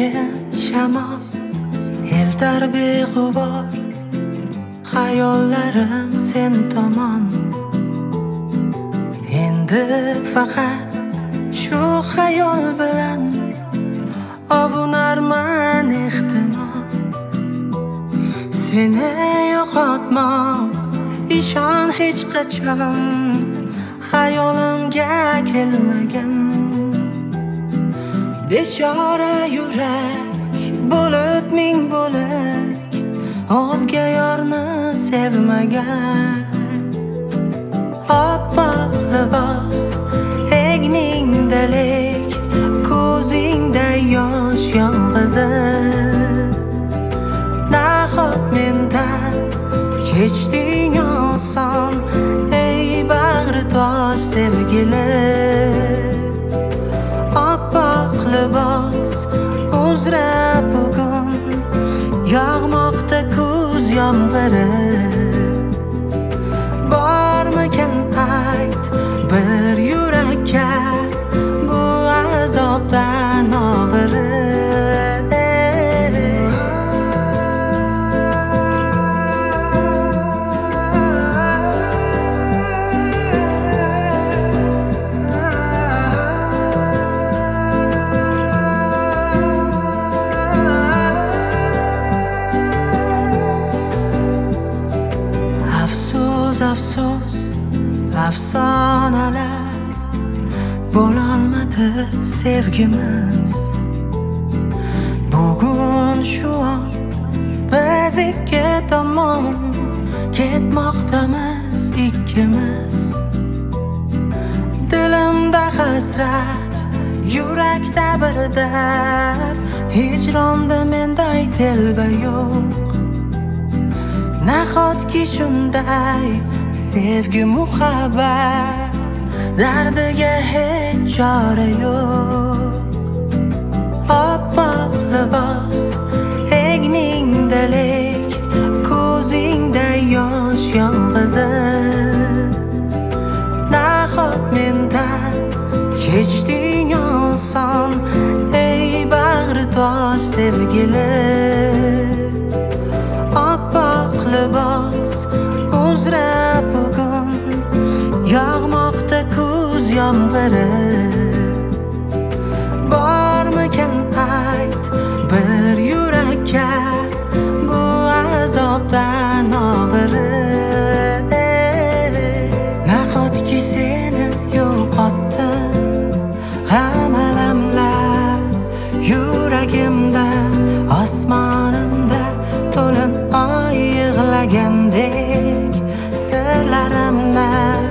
Yengil shamol eltar beg'ubor, xayollarim sen tomon. Endi faqat shu xayol bilan ovunarman ehtimol. Seni yo'qotmoq ishon hech qachon xayolimga kelmagan. Bechora yurak bo'lib ming bo'lak, o'zga yorni sevmagan. Oppoq libos egningda lek, ko'zingda yosh yolg'izim. Nahot mendan kechding oson, ey bag'ri tosh sevgilim. Oppoq libos uzra bugun yog'moqda kuz yomg'iri. Bormikan ayt bir yurakka bu azobdan og'iri. Afsus, afsonalar bo'lolmadi sevgimiz. Bugun shu on biz ikki tomon ketmoqdamiz ikkimiz. Dilimda hasrat, yurakda bir dard, hijronda menday telba yo'q. Nahotki shunday sevgi muhabbat, dardiga hech chora yo'q. Oppoq libos egningda lek, ko'zingda yosh yolg'izim. Nahot mendan kechding oson, ey bag'ri tosh sevgilim. Oppoq libos uzra bugun yog'moqda kuz yomg'iri. Bormikan ayt bir yurakka bu azobdan og'iri. Nahotki seni yo'qotdim, g'am alamlar yuragimda, osmonimda to'lin oy yig'lagandek, sirlarimni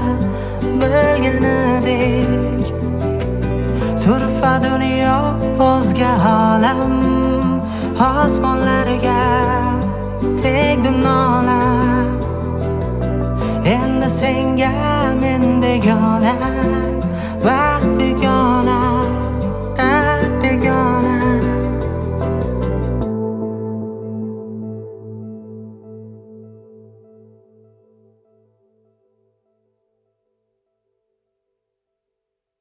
bilganidek. Turfa dunyo o'zga olam, osmonlarga tegdi nolam. Endi senga men begona.